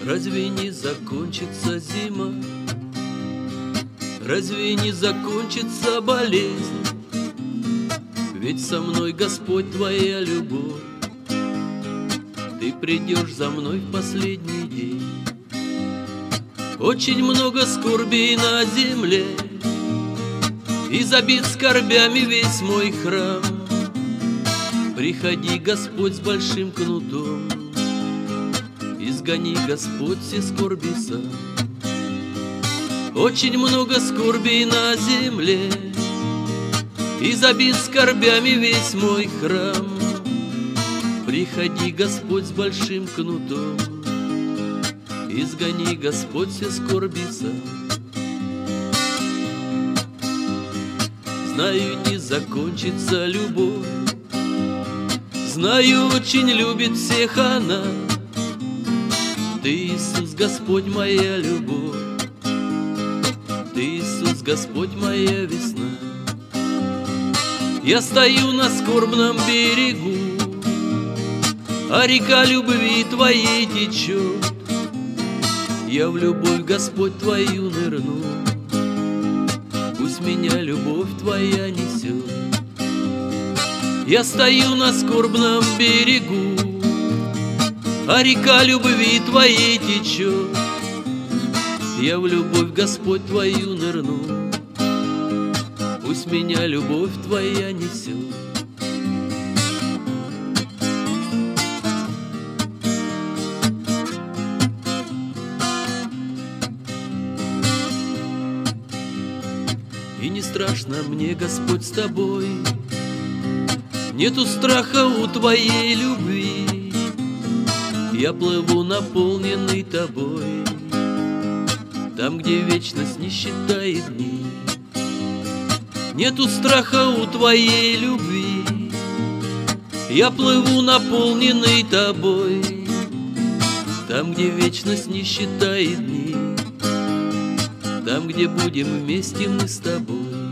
Разве не закончится зима? Разве не закончится болезнь? Ведь со мной, Господь, Твоя любовь. Ты придешь за мной в последний день. Очень много скорбей на земле, и забит скорбями весь мой храм. Приходи, Господь, с большим кнутом, изгони, Господь, все скорби сам. Очень много скорбей на земле, и забит скорбями весь мой храм. Приходи, Господь, с большим кнутом, изгони, Господь, все скорби сам. Знаю, не закончится любовь, знаю, очень любит всех она. Ты, Иисус, Господь, моя любовь, Ты, Иисус, Господь, моя весна. Я стою на скорбном берегу, а река любви Твоей течет. Я в любовь, Господь, Твою нырну, пусть меня любовь Твоя несет. Я стою на скорбном берегу, а река любви Твоей течет. Я в любовь, Господь, Твою нырну, пусть меня любовь Твоя несет. И не страшно мне, Господь, с Тобой, нету страха у Твоей любви. Я плыву, наполненный Тобой, там, где вечность не считает дней. Нету страха у Твоей любви. Я плыву, наполненный Тобой, там, где вечность не считает дней, там, где будем вместе мы с Тобой.